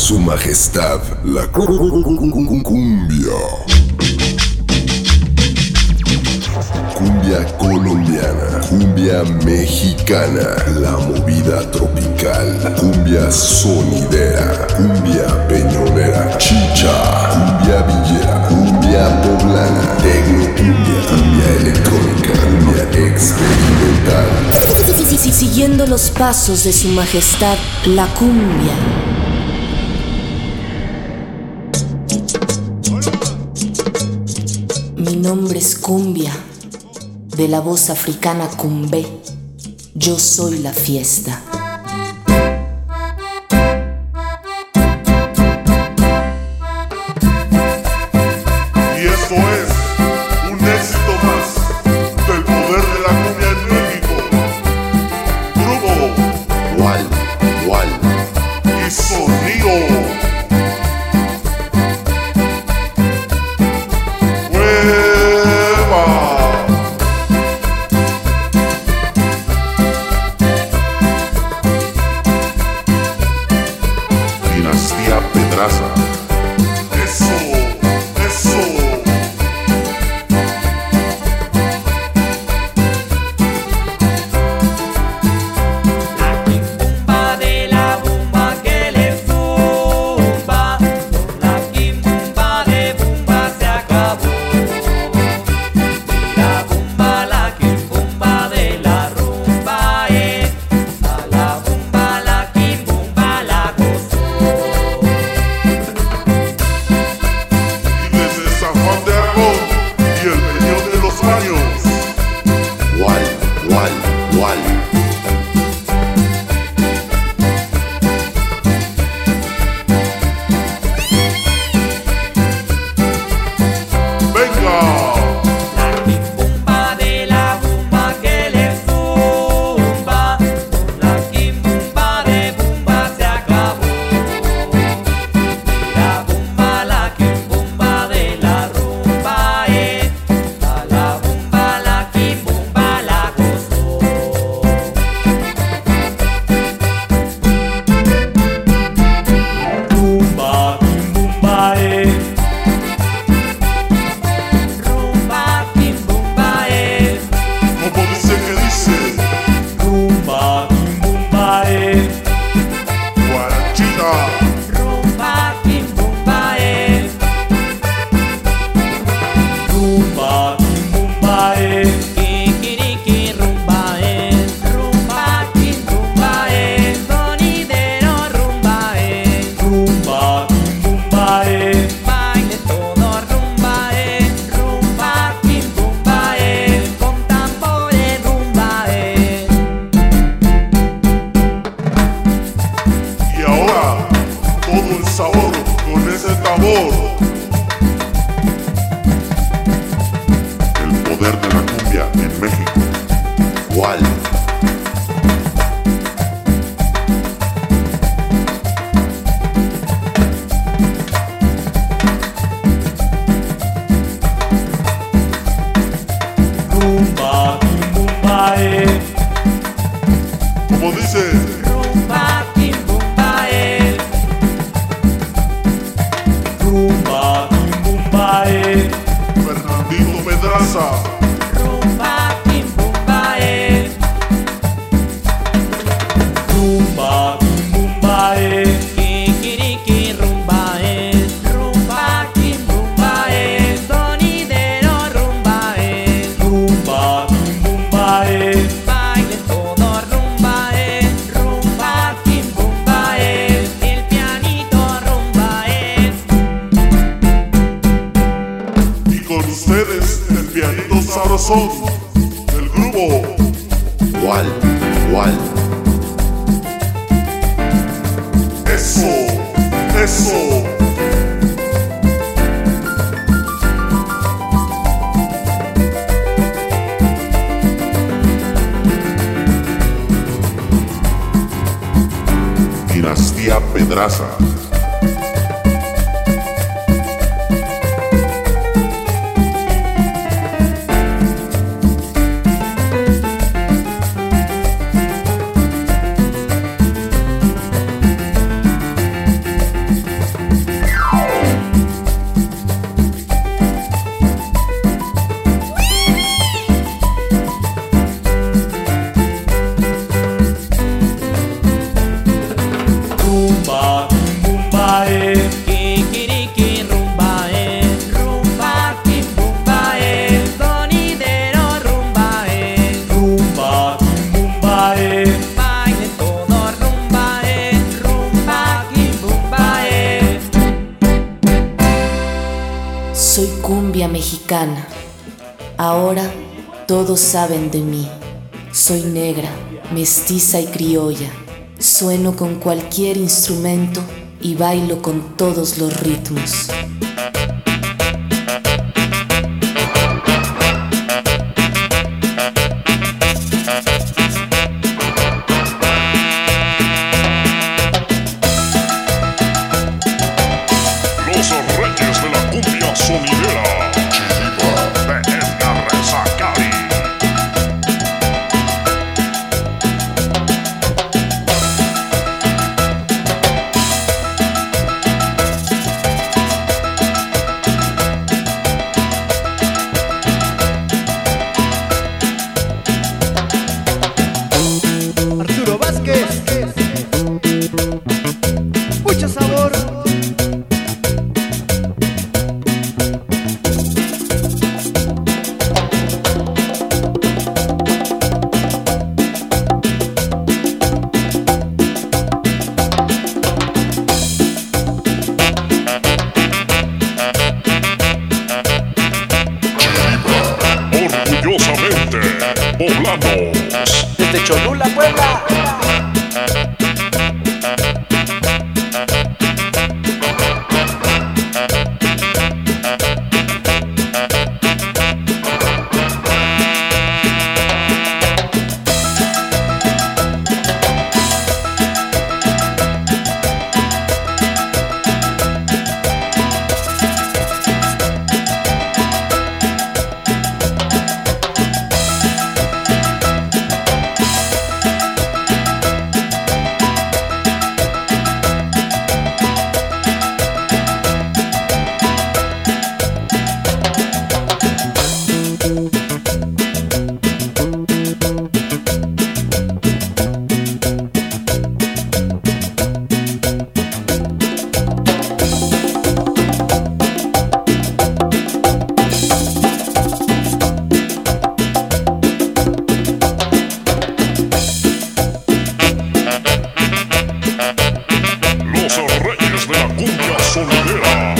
Su Majestad, la cumbia. Cumbia colombiana, cumbia mexicana, la movida tropical, cumbia sonidera, cumbia peñonera, chicha, cumbia villera, cumbia poblana, tecnocumbia, cumbia electrónica, cumbia experimental. Siguiendo los pasos de Su Majestad, la cumbia. Mi nombre es Cumbia, de la voz africana Cumbé. Yo soy la fiesta. Y eso es un éxito más del poder de la cumbia en México. Grupo Wal y Sonido. Dinastía Pedraza. Eso. La quimbumba de la bumba que le zumba, la quimbumba de bumba se acabó. La bumba, la quimbumba de la rumba es, a la bumba, la quimbumba la gozó. Y desde San Juan de Aragón y el Peñón de los Baños. Wal. Venga. La quimbumba de la bumba que le zumba, la quimbumba de bumba se acabó. La bumba, la quimbumba de la rumba es, a la bumba, la quimbumba la gozó. Rumba, quimbumba es. Rumba, quimbumba es. Como dice que dice Rumba, quimbumba es. Guarachita. Rumba, quimbumba es. Rumba, quimbumba es. Kikiriki, rumba es. Rumba, quimbumba es. Sonidero, rumba es. Rumba, quimbumba es. Baile todo, rumba es. Rumba, quimbumba es. Con tambores, rumba es. Y ahora todo el sabor con ese tambor. El poder de la cumbia en México. Wal. Rumba, quimbumba es. Como dice Rumba, quimbumba es. Rumba, quimbumba es. Fernandito Pedraza. Rumba, quimbumba es. Rumba, quimbumba es. Kikiriki, rumba es. Rumba, quimbumba es. Sonidero, rumba es. Rumba, quimbumba es. Baile todo, rumba es. Rumba, quimbumba es. El pianito, rumba es. Y con ustedes el pianito sabrosón del grupo. Wal. Eso. Dinastía Pedraza. cumbia mexicana. Ahora todos saben de mí. Soy negra, mestiza y criolla. Sueno con cualquier instrumento y bailo con todos los ritmos. Los reyes de la cumbia sonidera. De Edgar Zacari. Arturo Vázquez, mucho sabor. Orgullosamente poblanos. Desde Cholula, Puebla. Los reyes de la cumbia sonidera.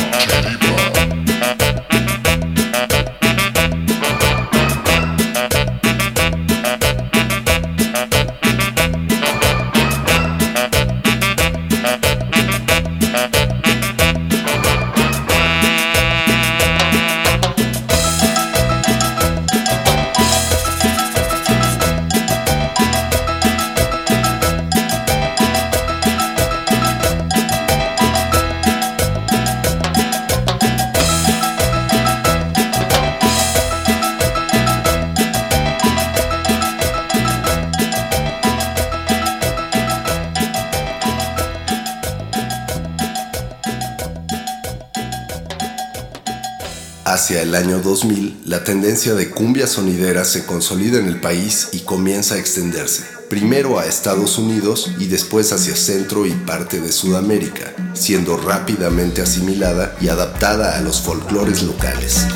Hacia el año 2000, la tendencia de cumbia sonidera se consolida en el país y comienza a extenderse, primero a Estados Unidos y después hacia Centro y parte de Sudamérica, siendo rápidamente asimilada y adaptada a los folclores locales.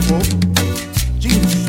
grupo Jeans.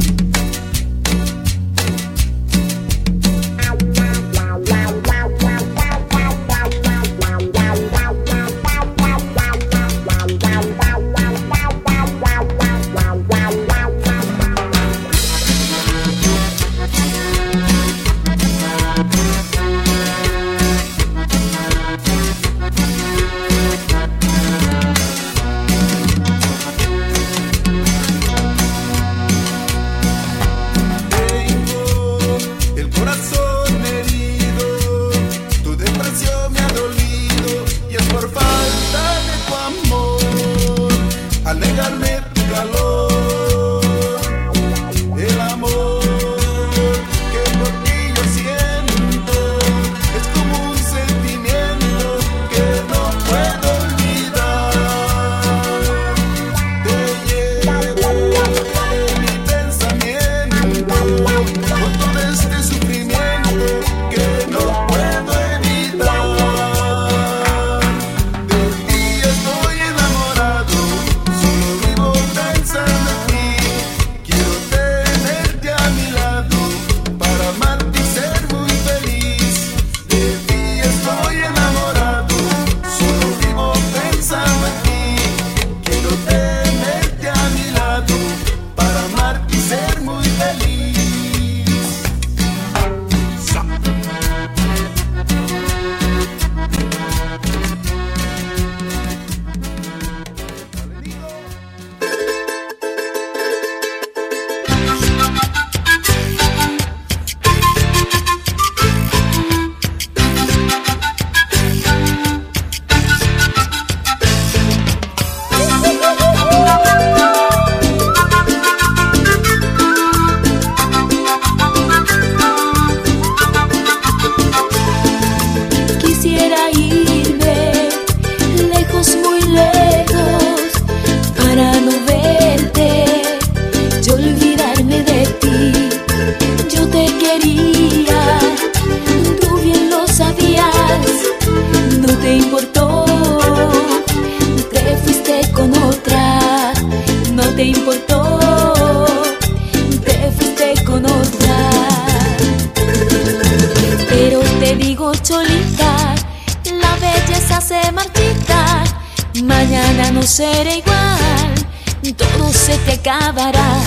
Mañana no será igual, todo se te acabará.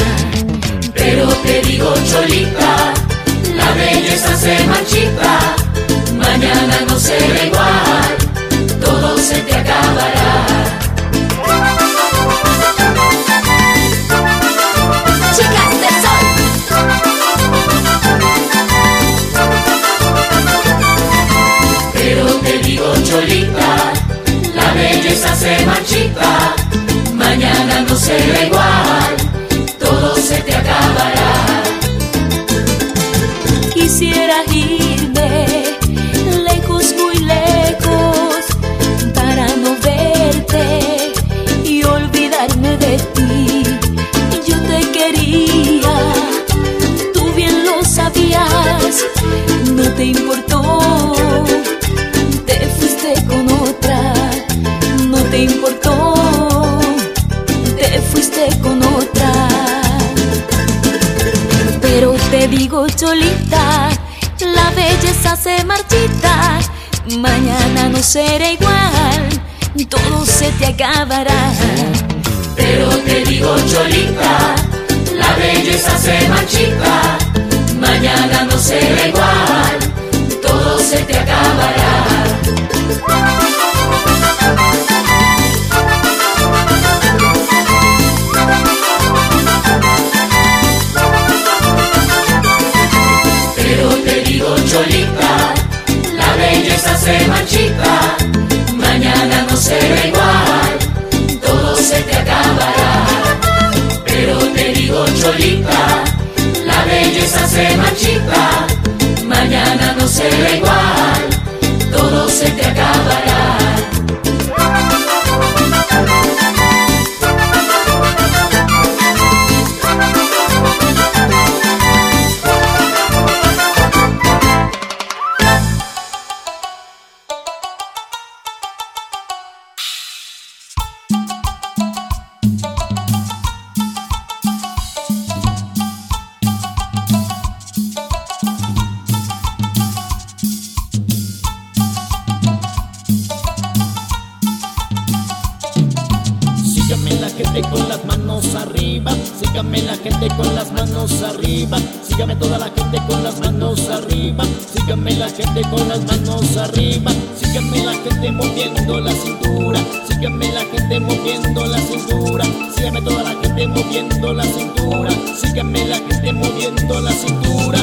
Pero te digo, cholita, la belleza se marchita. Mañana no será igual, todo se te acabará. Chicas del sol. Pero te digo, cholita, la belleza se marchita. Mañana no será igual, todo se te acabará. Quisiera irme lejos, muy lejos, para no verte y olvidarme de ti. Yo te quería, tú bien lo sabías, no te importó, te fuiste con otra. No te importó, te fuiste con otra. Pero te digo, cholita, la belleza se marchita. Mañana no será igual, todo se te acabará. Pero te digo, cholita, la belleza se marchita. Mañana no será igual, todo se te acabará. Pero te digo, cholita, la belleza se marchita. Mañana no será igual, todo se te acabará. Pero te digo, cholita, la belleza se marchita. Mañana no será igual, todo se te acabará. gente con las manos arriba, sígame la gente con las manos arriba, sígame toda la gente con las manos arriba, sígame la gente con las manos arriba, sígame la gente moviendo la cintura, sígame la gente moviendo la cintura, sígame toda la gente moviendo la cintura, sígame la gente moviendo la cintura.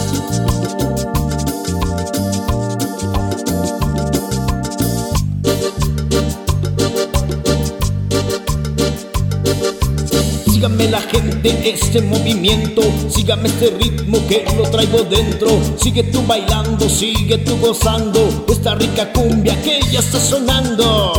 Sígame la gente este movimiento, sígame este ritmo que lo traigo dentro. Sigue tú bailando, sigue tú gozando esta rica cumbia que ya está sonando.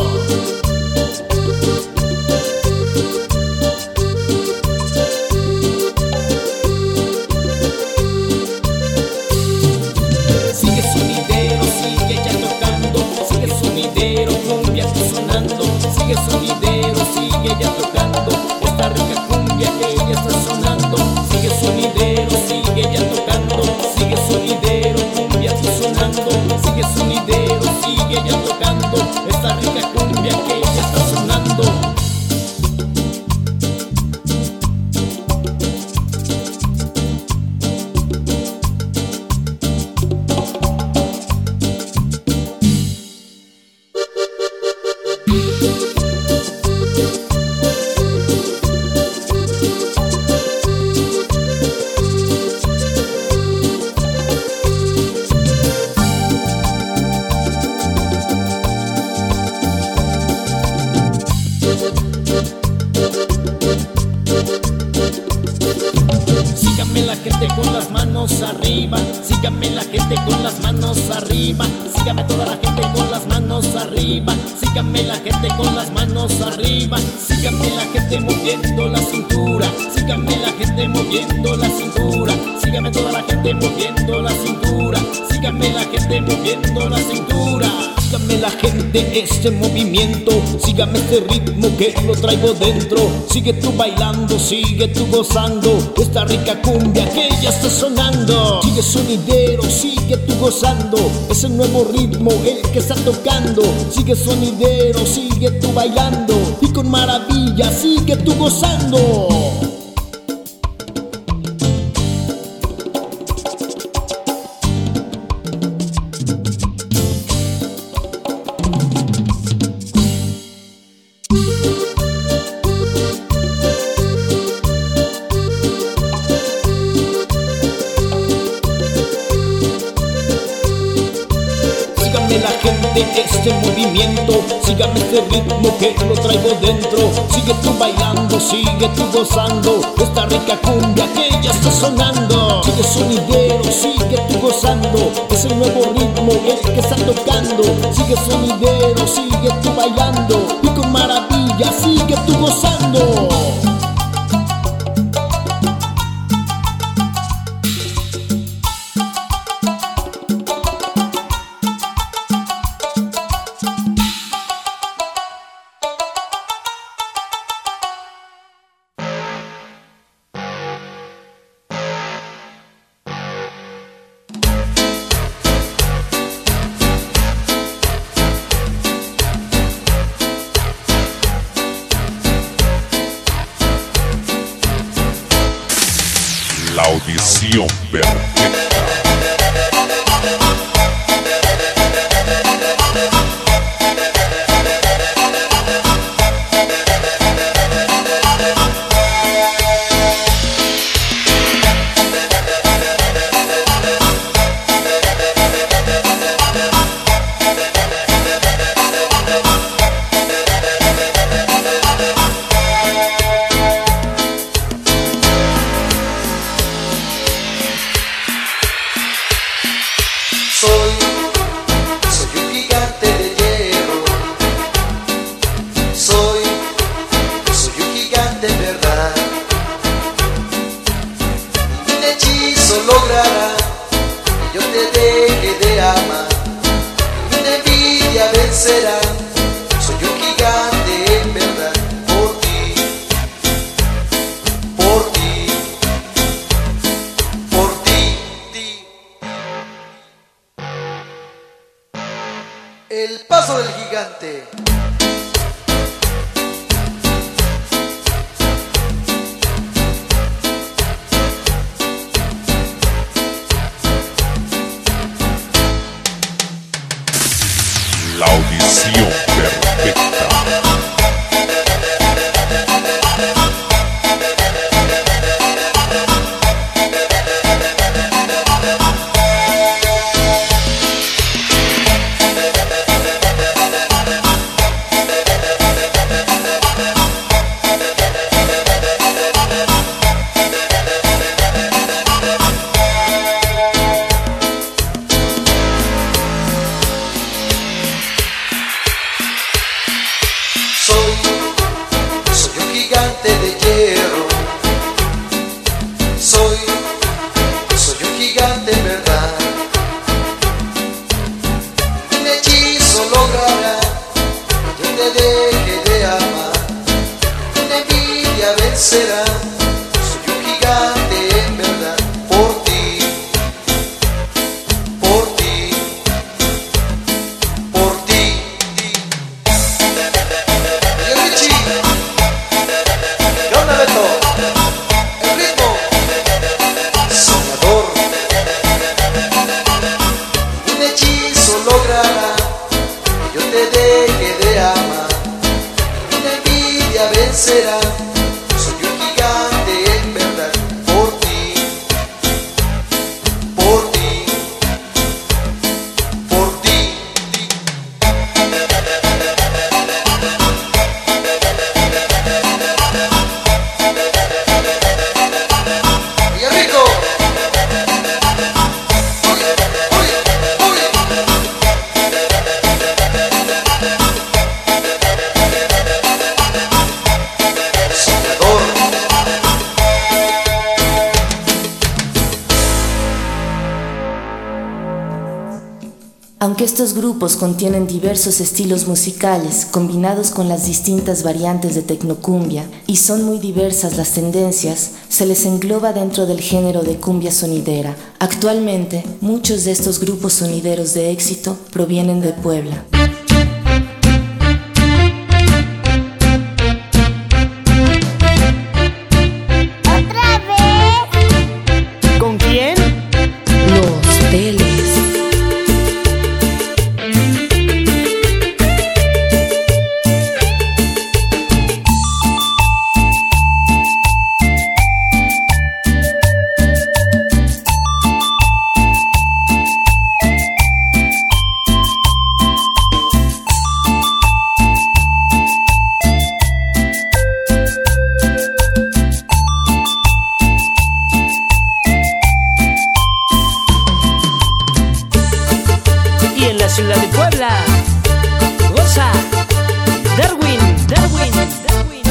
Sigue sonidero, sigue ya tocando, sigue sonidero, cumbia está sonando. Sigue sonidero, sigue ya tocando esta rica cumbia que ya está sonando. Sigue sonidero, sigue ya tocando, sigue sonidero, cumbia está sonando. Sigue sonidero, sigue ya tocando esta rica cumbia que ya está sonando. Sígame la gente con las manos arriba, sígame la gente con las manos arriba, sígame toda la gente con las manos arriba, sígame la gente con las manos arriba, sígame la gente moviendo la cintura, sígame la gente moviendo la cintura, sígame toda la gente moviendo la cintura, sígame la gente moviendo la cintura. Sígame la gente este movimiento, sígame este ritmo que lo traigo dentro. Sigue tú bailando, sigue tú gozando esta rica cumbia que ya está sonando. Sigue sonidero, sigue tú gozando ese nuevo ritmo, el que está tocando. Sigue sonidero, sigue tú bailando y con maravilla sigue tú gozando. Sígame la gente este movimiento, sígame este ritmo que lo traigo dentro. Sigue tú bailando, sigue tú gozando esta rica cumbia que ya está sonando. Sigue sonidero, sigue tú gozando ese nuevo ritmo, el que está tocando. Sigue sonidero, sigue tú bailando y con maravilla sigue tú gozando. La audición perfecta. Soy un gigante de hierro. Soy un gigante en verdad. Un hechizo logrará que yo te deje de amar. Una envidia vencerá. Soy un gigante en verdad. Por ti, por ti, por ti. El paso del gigante. vencerá. Soy un gigante en verdad, por ti, por ti, por ti. Y Richie, ¿qué onda, Beto? El ritmo, soñador. Un hechizo logrará que yo te deje de amar. Una envidia vencerá. Soy un gigante en verdad, por ti, por ti, por ti. Villarrico. Oye, oye, oye. Soñador. Aunque estos grupos contienen diversos estilos musicales combinados con las distintas variantes de tecnocumbia y son muy diversas las tendencias, se les engloba dentro del género de cumbia sonidera. Actualmente, muchos de estos grupos sonideros de éxito provienen de Puebla. ¿Otra vez? ¿Con quién? Los Teles. Y en la ciudad de Puebla, goza Darwin, Darwin, Darwin.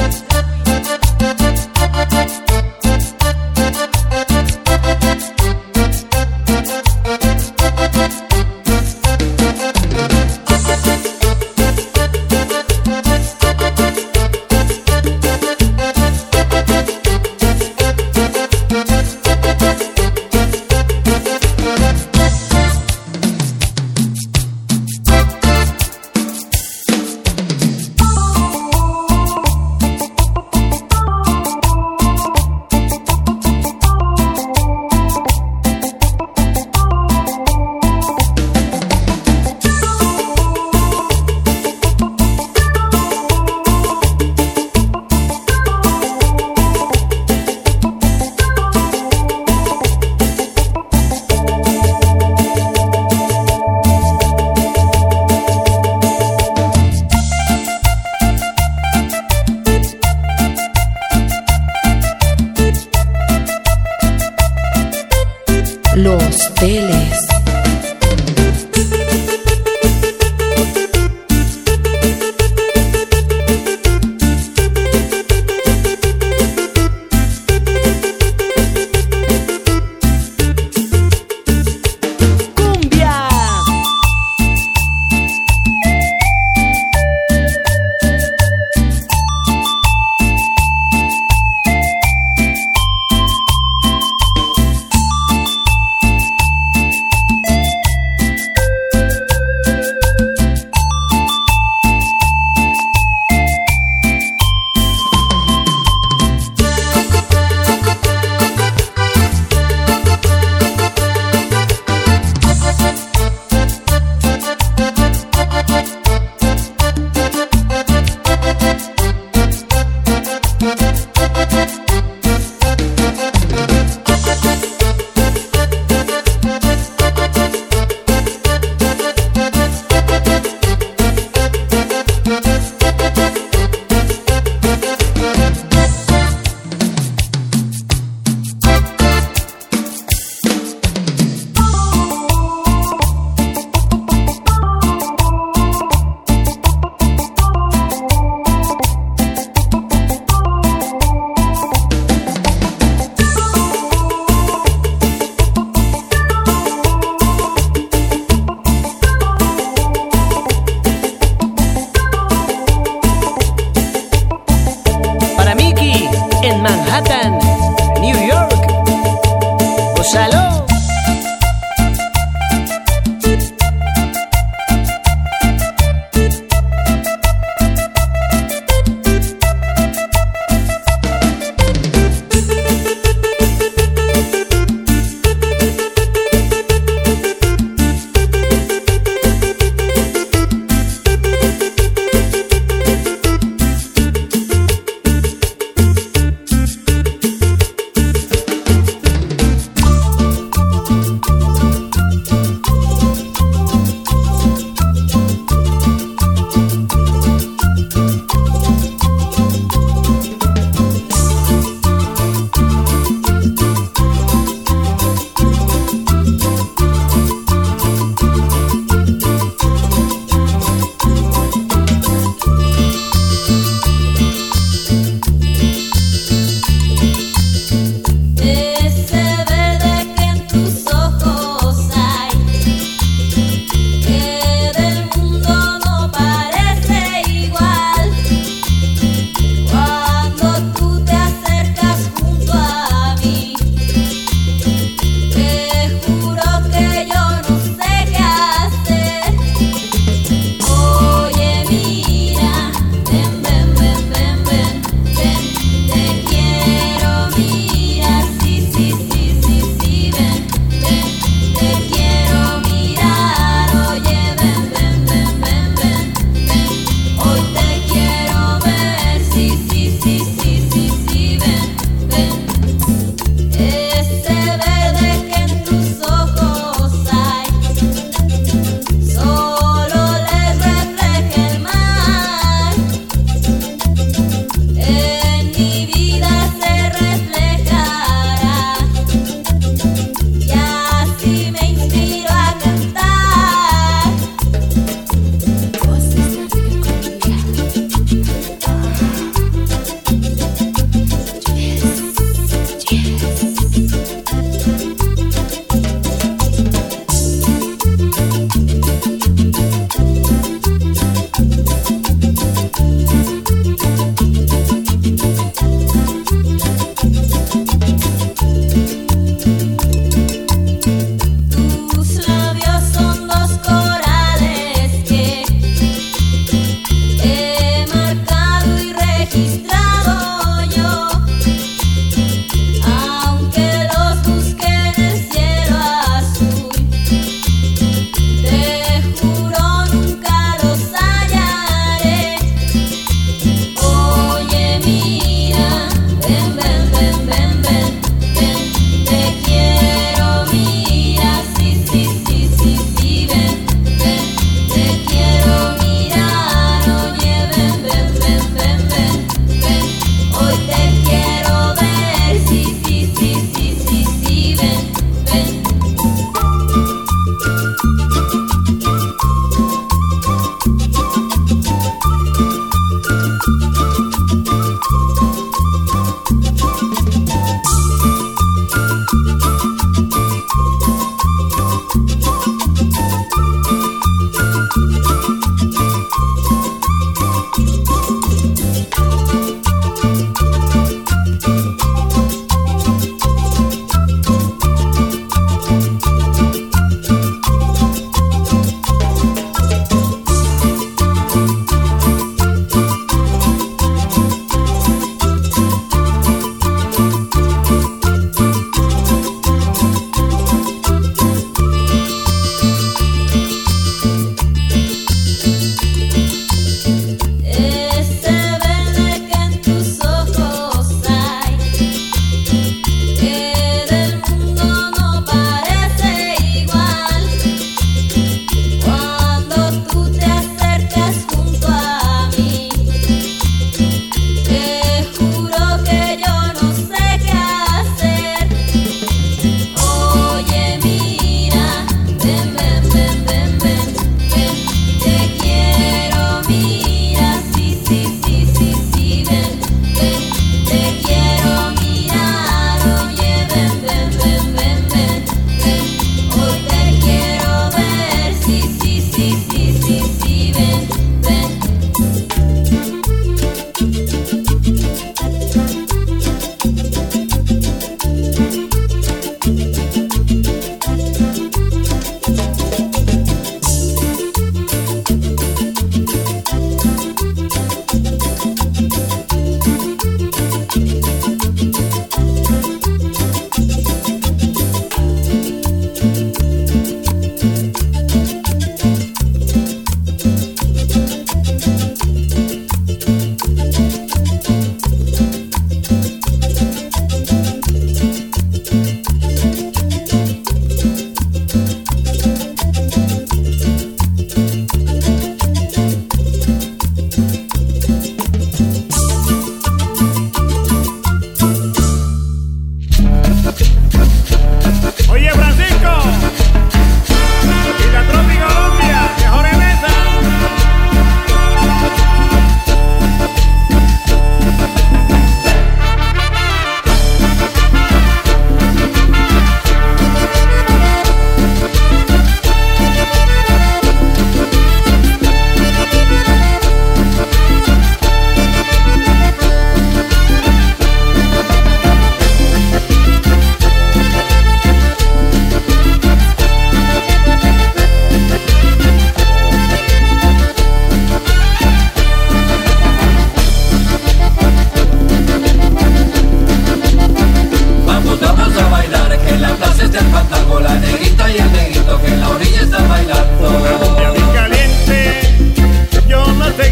Los Teles. ¡Cumbia!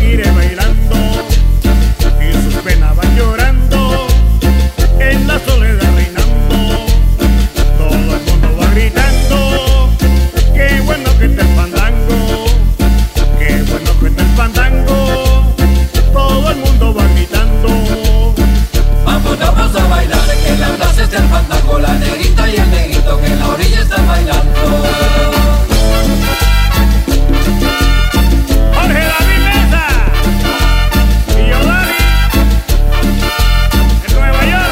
seguiré bailando y sus penas van llorando, en la soledad reinando. Todo el mundo va gritando, qué bueno que está el fandango, qué bueno que está el fandango. Todo el mundo va gritando. Vamos a bailar, que en la plaza está el fandango, la negrita y el negrito que en la orilla están bailando. Jorge David Mesa y yo Dani en Nueva York.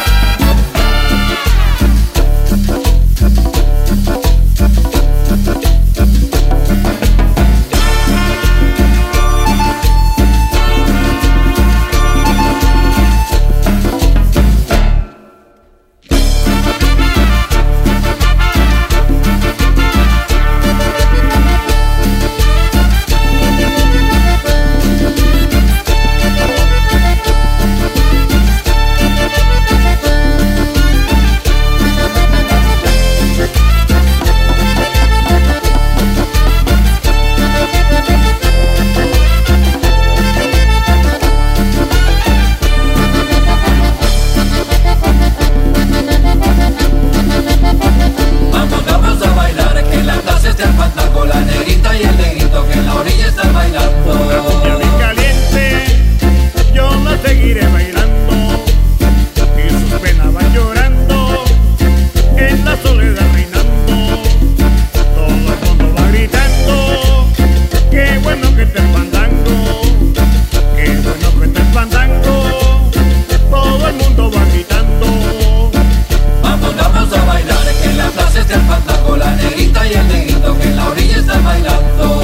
Vamos a bailar, que en la plaza está el fandango, la negrita y el negrito que en la orilla están bailando. Una cumbia bien caliente, yo la seguiré bailando y sus penas van llorando, en la soledad reinando. Todo el mundo va gritando, qué bueno que está el fandango, qué bueno que está el fandango. Todo el mundo va gritando. Vamos a bailar, que en la plaza está el fandango, la negrita y el negrito que en la orilla están bailando.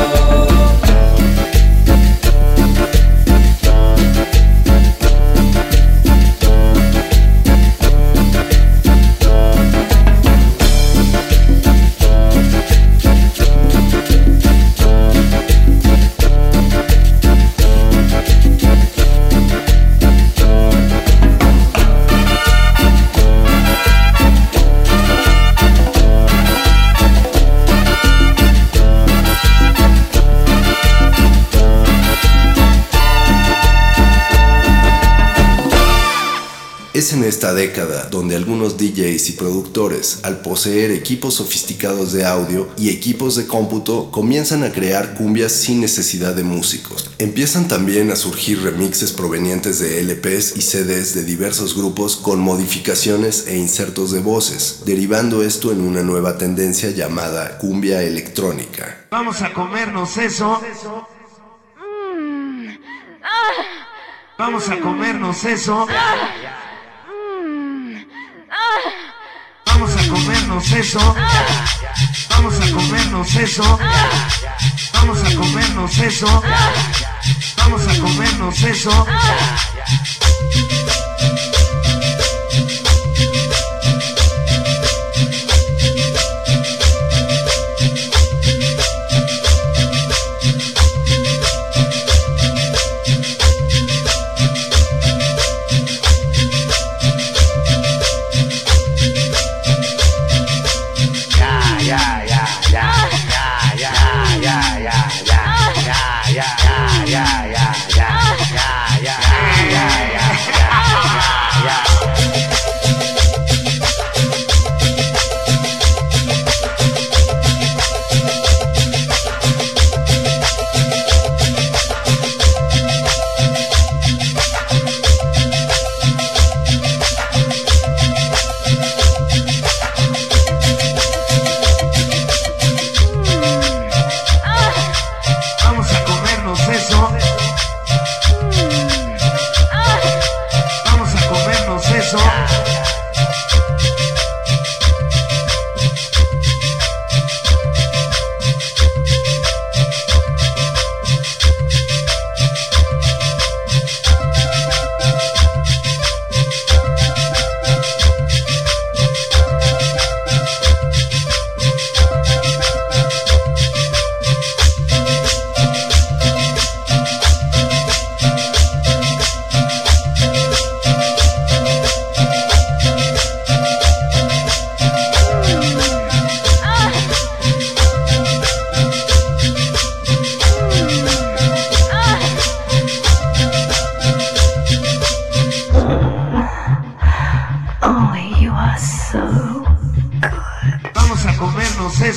Es en esta década donde algunos DJs y productores, al poseer equipos sofisticados de audio y equipos de cómputo, comienzan a crear cumbias sin necesidad de músicos. Empiezan también a surgir remixes provenientes de LPs y CDs de diversos grupos con modificaciones e insertos de voces, derivando esto en una nueva tendencia llamada cumbia electrónica. Vamos a comernos eso. Vamos a comernos eso. Vamos a comernos eso. Vamos a comernos eso. Vamos a comernos eso. Vamos a comernos eso.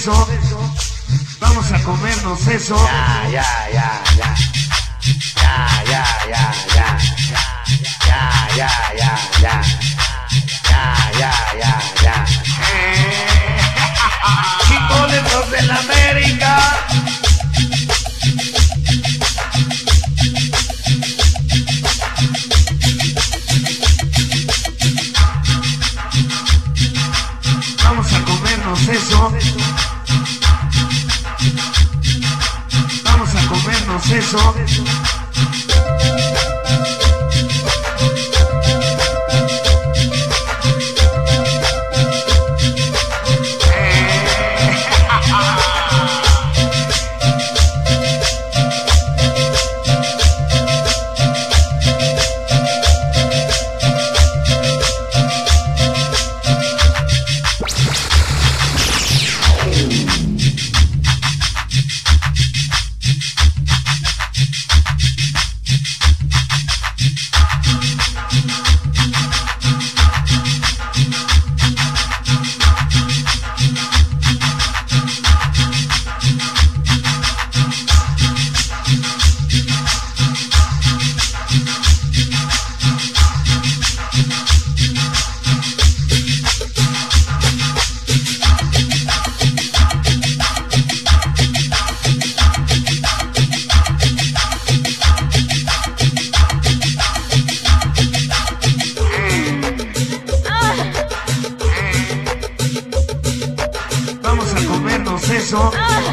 eso. Vamos a comernos eso. Chingones los de la América. Vamos a comernos eso. Vamos a comernos eso. Eso.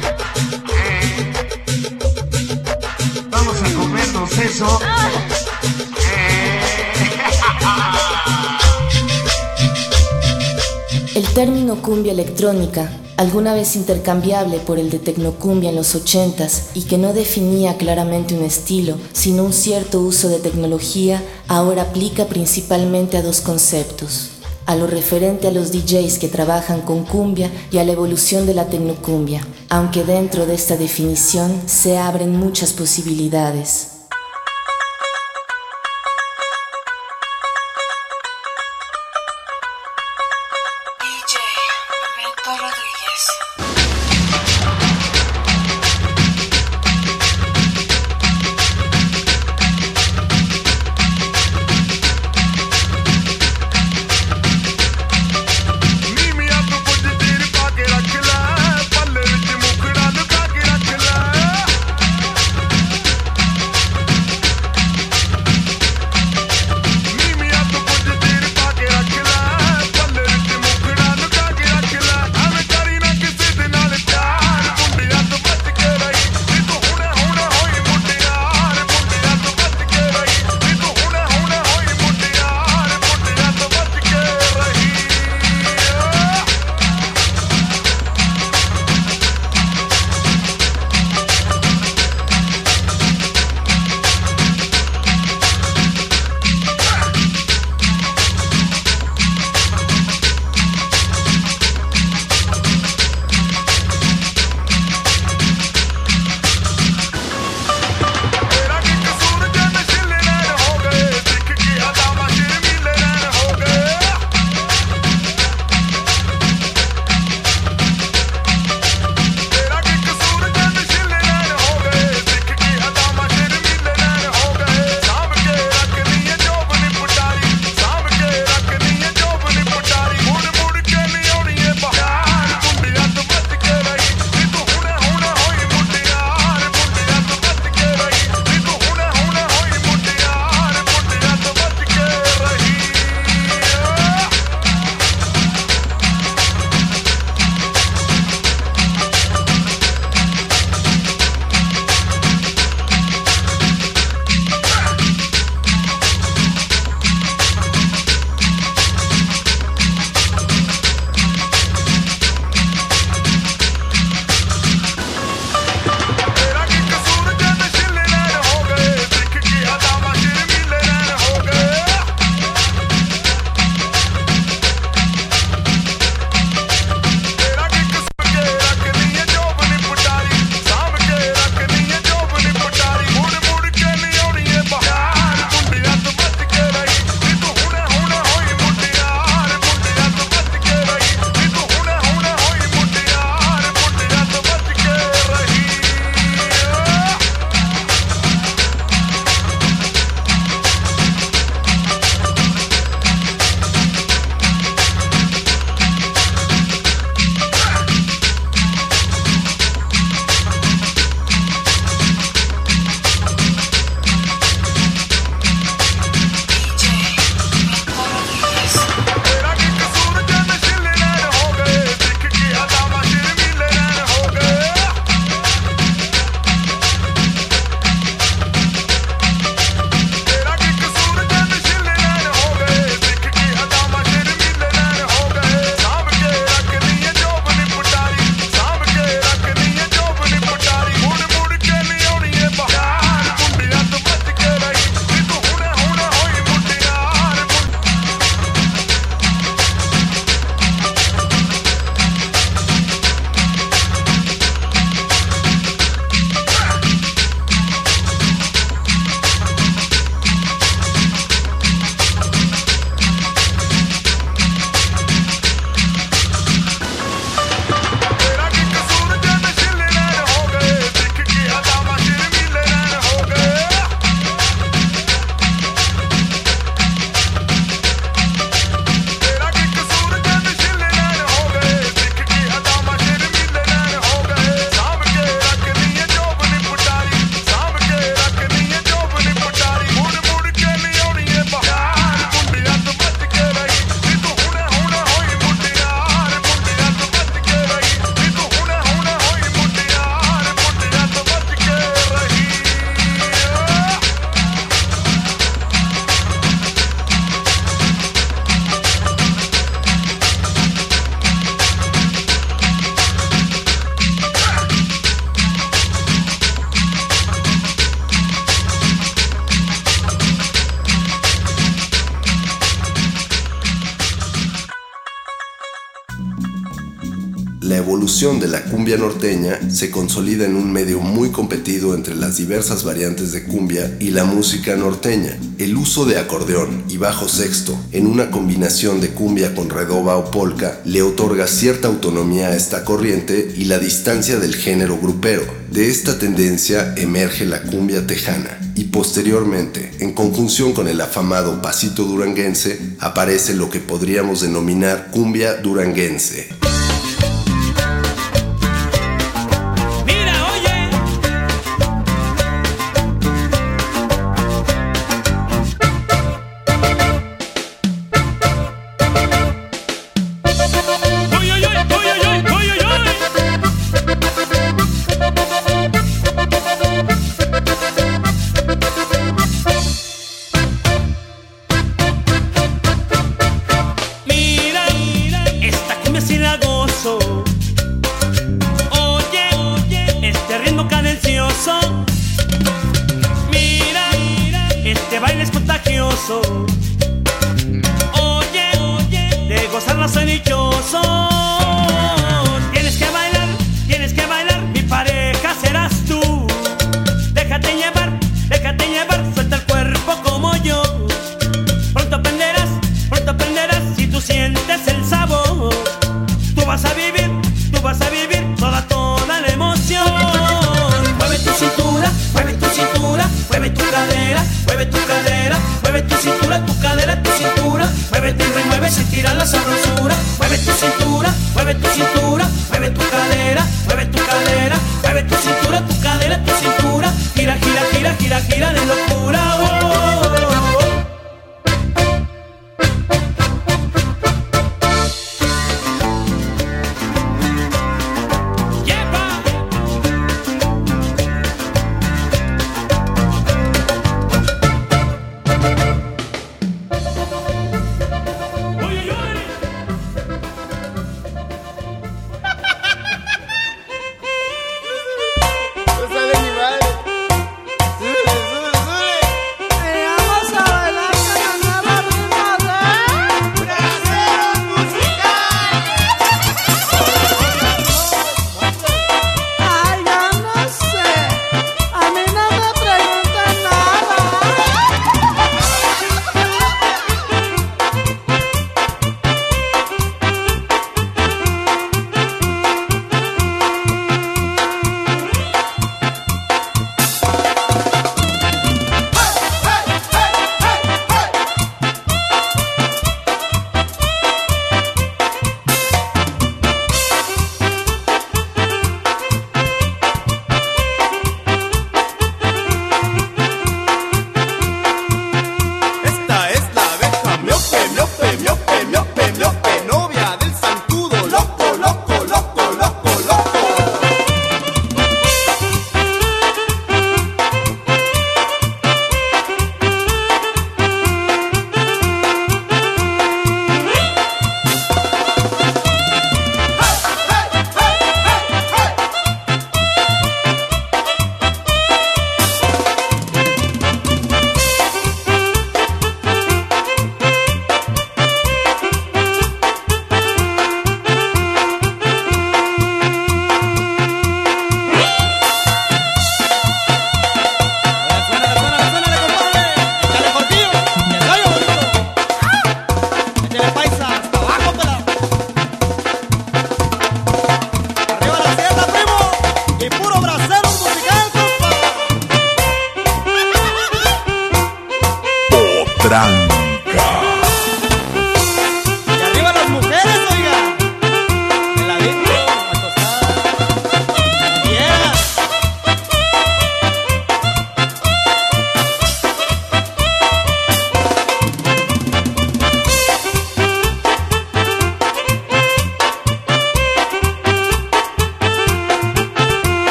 Vamos a comernos eso. El término cumbia electrónica, alguna vez intercambiable por el de tecnocumbia en los 80s y que no definía claramente un estilo, sino un cierto uso de tecnología, ahora aplica principalmente a dos conceptos: a lo referente a los DJs que trabajan con cumbia y a la evolución de la tecnocumbia, aunque dentro de esta definición se abren muchas posibilidades. DJ Beto Rodríguez. La evolución de la cumbia norteña se consolida en un medio muy competido entre las diversas variantes de cumbia y la música norteña. El uso de acordeón y bajo sexto en una combinación de cumbia con redoba o polka le otorga cierta autonomía a esta corriente y la distancia del género grupero. De esta tendencia emerge la cumbia tejana y posteriormente, en conjunción con el afamado pasito duranguense, aparece lo que podríamos denominar cumbia duranguense.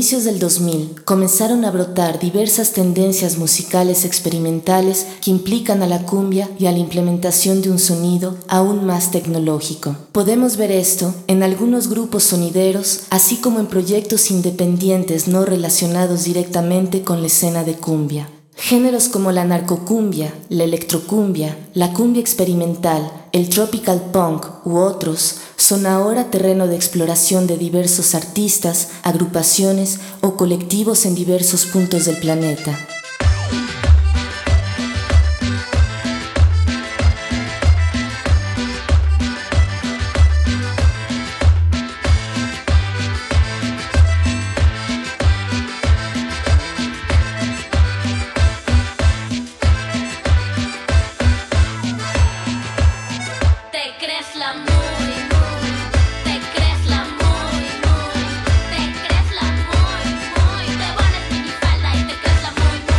inicios del 2000 comenzaron a brotar diversas tendencias musicales experimentales que implican a la cumbia y a la implementación de un sonido aún más tecnológico. Podemos ver esto en algunos grupos sonideros, así como en proyectos independientes no relacionados directamente con la escena de cumbia. Géneros como la narcocumbia, la electrocumbia, la cumbia experimental, el tropical punk u otros son ahora terreno de exploración de diversos artistas, agrupaciones o colectivos en diversos puntos del planeta. Te crees la muy, muy, te pones minifalda y te crees la muy, muy.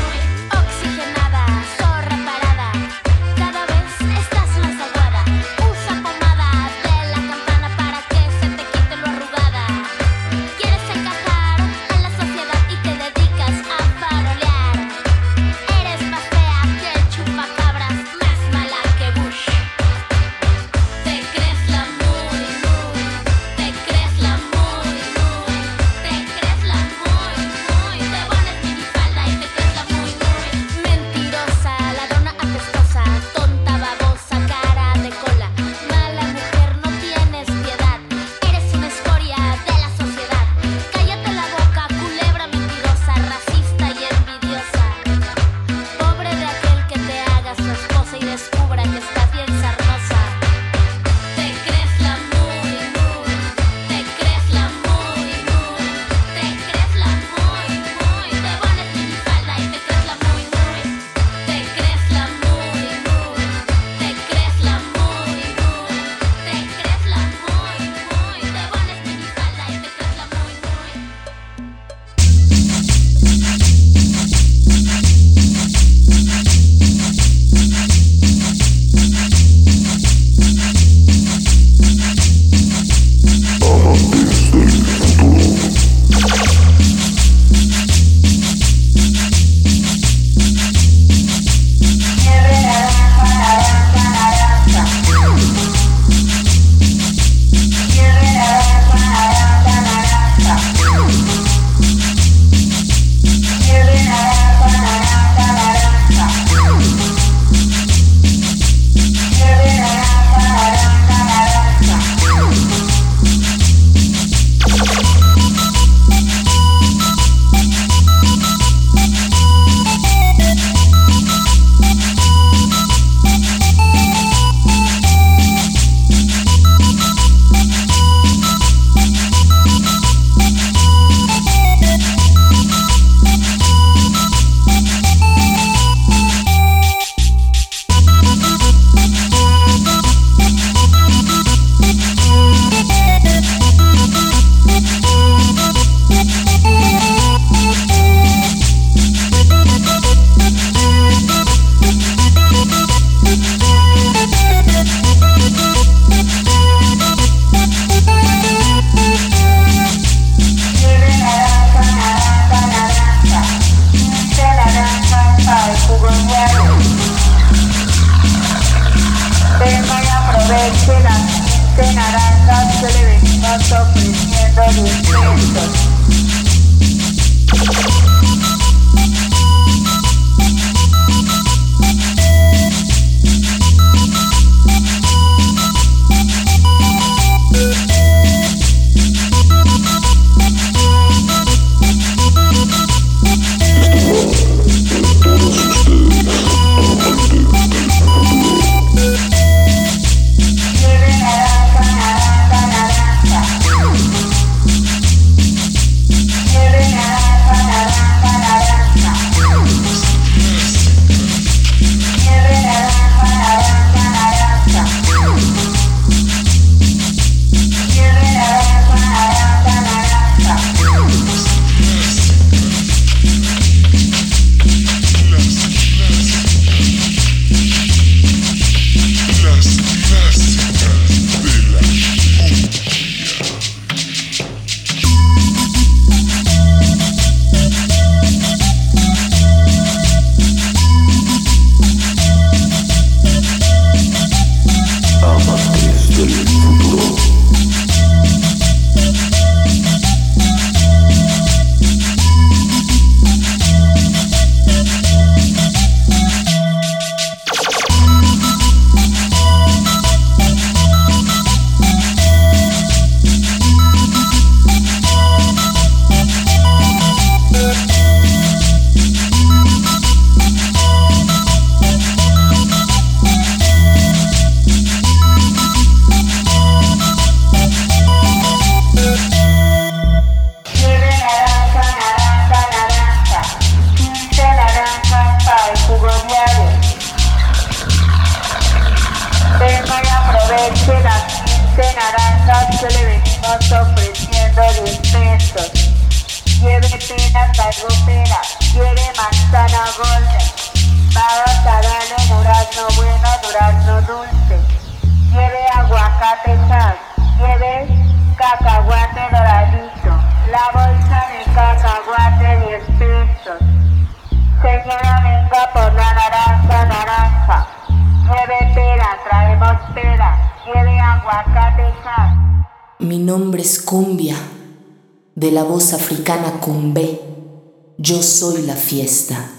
estamos ofreciendo 10 pesos. Lleve pera, traigo pera, lleve manzana golden. Vamos a darle durazno bueno, durazno dulce. Lleve aguacate sal, lleve cacahuate doradito. La bolsa de cacahuate 10 pesos. Señora, venga por la naranja. Lleve pera, traemos pera. Lleve aguacate sal. Mi nombre es Cumbia, de la voz africana Cumbé. Yo soy la fiesta.